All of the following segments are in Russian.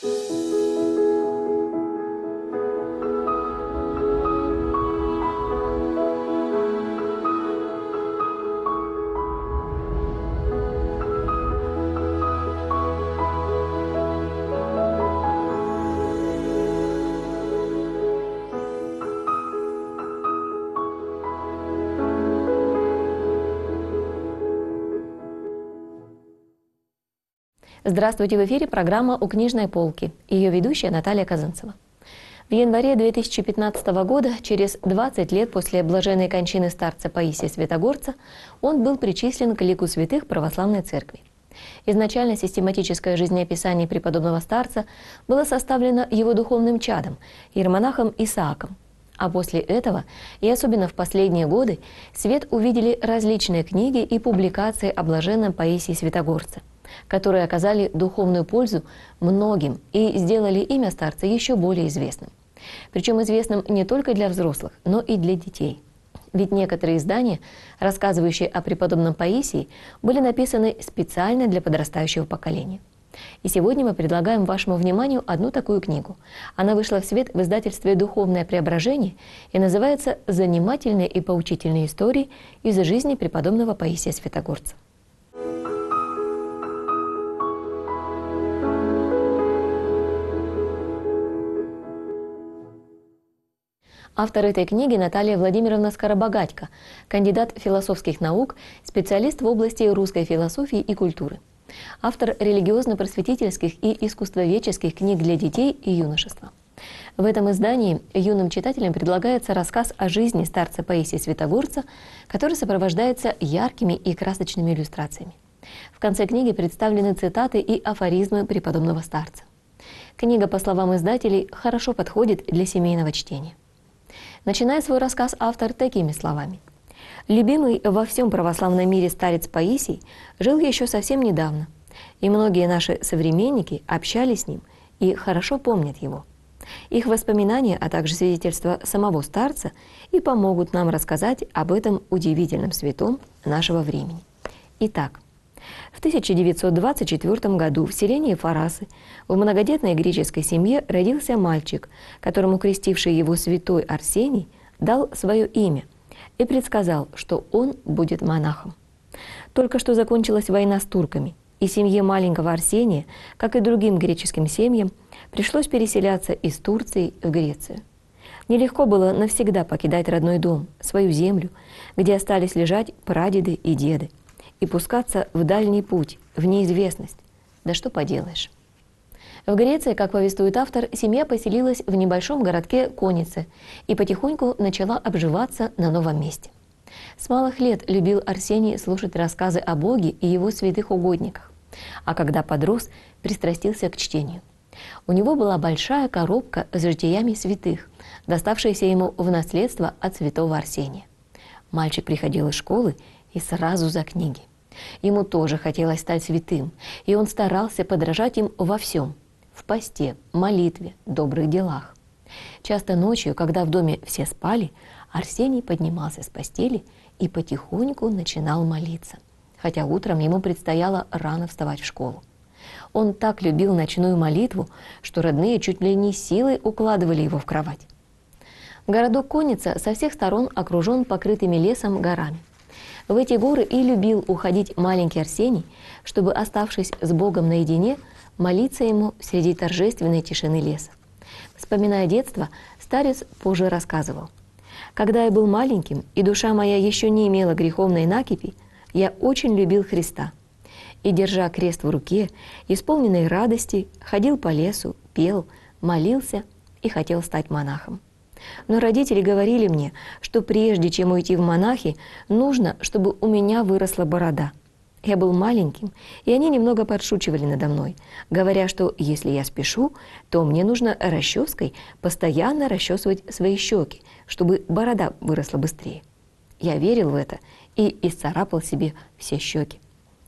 Здравствуйте, в эфире программа «У книжной полки». Ее ведущая Наталья Казанцева. В январе 2015 года, через 20 лет после блаженной кончины старца Паисия Святогорца, он был причислен к лику святых православной церкви. Изначально систематическое жизнеописание преподобного старца было составлено его духовным чадом, иеромонахом Исааком. А после этого, и особенно в последние годы, свет увидели различные книги и публикации о блаженном Паисии Святогорце, которые оказали духовную пользу многим и сделали имя старца еще более известным. Причем известным не только для взрослых, но и для детей. Ведь некоторые издания, рассказывающие о преподобном Паисии, были написаны специально для подрастающего поколения. И сегодня мы предлагаем вашему вниманию одну такую книгу. Она вышла в свет в издательстве «Духовное преображение» и называется «Занимательные и поучительные истории из жизни преподобного Паисия Святогорца». Автор этой книги Наталья Владимировна Скоробогатько, кандидат философских наук, специалист в области русской философии и культуры. Автор религиозно-просветительских и искусствоведческих книг для детей и юношества. В этом издании юным читателям предлагается рассказ о жизни старца Паисия Святогорца, который сопровождается яркими и красочными иллюстрациями. В конце книги представлены цитаты и афоризмы преподобного старца. Книга, по словам издателей, хорошо подходит для семейного чтения. Начинает свой рассказ автор такими словами. «Любимый во всем православном мире старец Паисий жил еще совсем недавно, и многие наши современники общались с ним и хорошо помнят его. Их воспоминания, а также свидетельства самого старца и помогут нам рассказать об этом удивительном святом нашего времени. Итак, в 1924 году в селении Фарасы в многодетной греческой семье родился мальчик, которому крестивший его святой Арсений дал свое имя и предсказал, что он будет монахом. Только что закончилась война с турками, и семье маленького Арсения, как и другим греческим семьям, пришлось переселяться из Турции в Грецию. Нелегко было навсегда покидать родной дом, свою землю, где остались лежать прадеды и деды, и пускаться в дальний путь, в неизвестность. Да что поделаешь. В Греции, как повествует автор, семья поселилась в небольшом городке Конице и потихоньку начала обживаться на новом месте. С малых лет любил Арсений слушать рассказы о Боге и его святых угодниках, а когда подрос, пристрастился к чтению. У него была большая коробка с житиями святых, доставшаяся ему в наследство от святого Арсения. Мальчик приходил из школы и сразу за книги. Ему тоже хотелось стать святым, и он старался подражать им во всем – в посте, молитве, добрых делах. Часто ночью, когда в доме все спали, Арсений поднимался с постели и потихоньку начинал молиться, хотя утром ему предстояло рано вставать в школу. Он так любил ночную молитву, что родные чуть ли не силой укладывали его в кровать. Городок Конница со всех сторон окружен покрытыми лесом горами. В эти горы и любил уходить маленький Арсений, чтобы, оставшись с Богом наедине, молиться ему среди торжественной тишины леса. Вспоминая детство, старец позже рассказывал: «Когда я был маленьким, и душа моя еще не имела греховной накипи, я очень любил Христа. И, держа крест в руке, исполненный радости, ходил по лесу, пел, молился и хотел стать монахом. Но родители говорили мне, что прежде чем уйти в монахи, нужно, чтобы у меня выросла борода. Я был маленьким, и они немного подшучивали надо мной, говоря, что если я спешу, то мне нужно расческой постоянно расчесывать свои щеки, чтобы борода выросла быстрее. Я верил в это и исцарапал себе все щеки.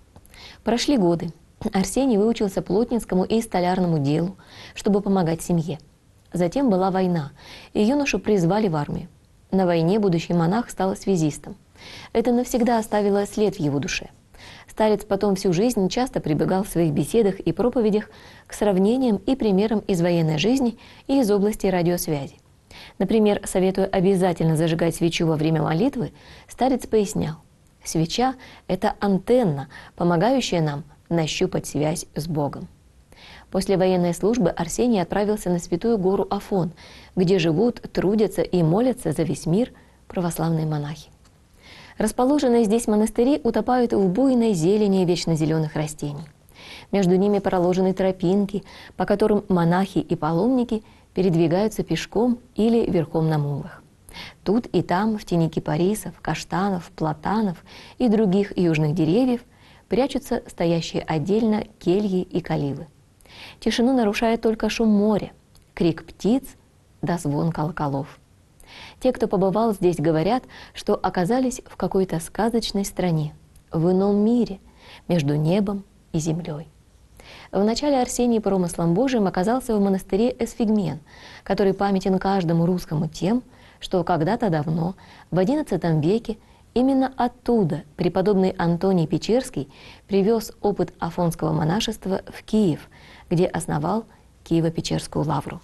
Прошли годы. Арсений выучился плотницкому и столярному делу, чтобы помогать семье. Затем была война, и юношу призвали в армию. На войне будущий монах стал связистом. Это навсегда оставило след в его душе. Старец потом всю жизнь часто прибегал в своих беседах и проповедях к сравнениям и примерам из военной жизни и из области радиосвязи. Например, советуя обязательно зажигать свечу во время молитвы, старец пояснял: свеча – это антенна, помогающая нам нащупать связь с Богом. После военной службы Арсений отправился на Святую гору Афон, где живут, трудятся и молятся за весь мир православные монахи. Расположенные здесь монастыри утопают в буйной зелени вечно зеленых растений. Между ними проложены тропинки, по которым монахи и паломники передвигаются пешком или верхом на мулах. Тут и там, в тени кипарисов, каштанов, платанов и других южных деревьев, прячутся стоящие отдельно кельи и калилы. Тишину нарушает только шум моря, крик птиц да звон колоколов. Те, кто побывал здесь, говорят, что оказались в какой-то сказочной стране, в ином мире, между небом и землей. Вначале Арсений промыслом Божиим оказался в монастыре Эсфигмен, который памятен каждому русскому тем, что когда-то давно, в XI веке, именно оттуда преподобный Антоний Печерский привез опыт афонского монашества в Киев, где основал Киево-Печерскую лавру.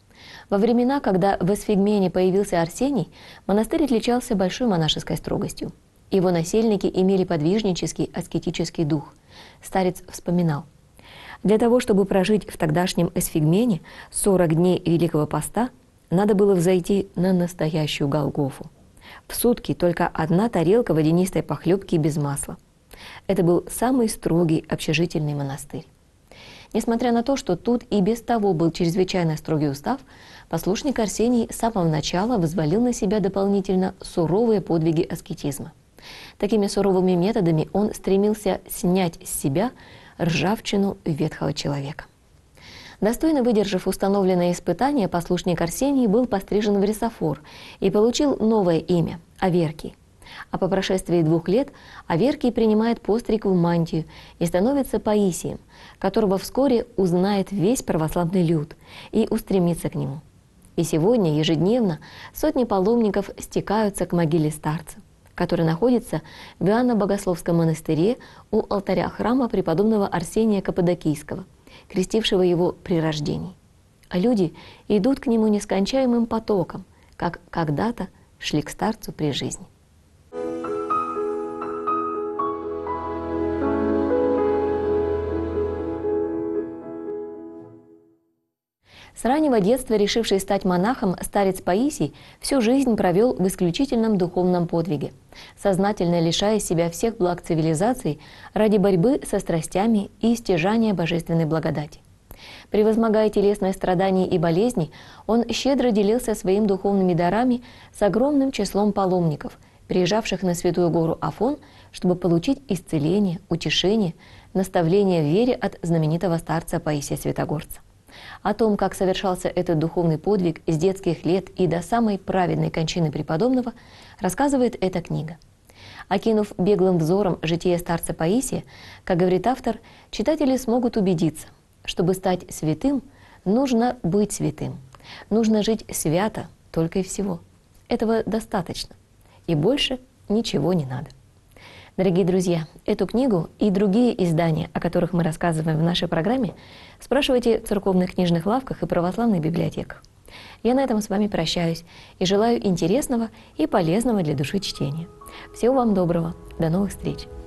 Во времена, когда в Эсфигмене появился Арсений, монастырь отличался большой монашеской строгостью. Его насельники имели подвижнический, аскетический дух. Старец вспоминал: для того, чтобы прожить в тогдашнем Эсфигмене 40 дней Великого Поста, надо было взойти на настоящую Голгофу. В сутки только одна тарелка водянистой похлебки без масла. Это был самый строгий общежительный монастырь. Несмотря на то, что тут и без того был чрезвычайно строгий устав, послушник Арсений с самого начала взвалил на себя дополнительно суровые подвиги аскетизма. Такими суровыми методами он стремился снять с себя ржавчину ветхого человека. Достойно выдержав установленное испытание, послушник Арсений был пострижен в рисофор и получил новое имя – Аверкий. А по прошествии 2 лет Аверкий принимает постриг в мантию и становится Паисием, которого вскоре узнает весь православный люд и устремится к нему. И сегодня ежедневно сотни паломников стекаются к могиле старца, который находится в Иоанно-Богословском монастыре у алтаря храма преподобного Арсения Каппадокийского, крестившего его при рождении. А люди идут к нему нескончаемым потоком, как когда-то шли к старцу при жизни. С раннего детства, решивший стать монахом, старец Паисий всю жизнь провел в исключительном духовном подвиге, сознательно лишая себя всех благ цивилизации ради борьбы со страстями и стяжания божественной благодати. Превозмогая телесные страдания и болезни, он щедро делился своими духовными дарами с огромным числом паломников, приезжавших на Святую гору Афон, чтобы получить исцеление, утешение, наставление в вере от знаменитого старца Паисия Святогорца. О том, как совершался этот духовный подвиг с детских лет и до самой праведной кончины преподобного, рассказывает эта книга. Окинув беглым взором житие старца Паисия, как говорит автор, читатели смогут убедиться: чтобы стать святым, нужно быть святым. Нужно жить свято только и всего. Этого достаточно. И больше ничего не надо. Дорогие друзья, эту книгу и другие издания, о которых мы рассказываем в нашей программе, спрашивайте в церковных книжных лавках и православных библиотеках. Я на этом с вами прощаюсь и желаю интересного и полезного для души чтения. Всего вам доброго. До новых встреч.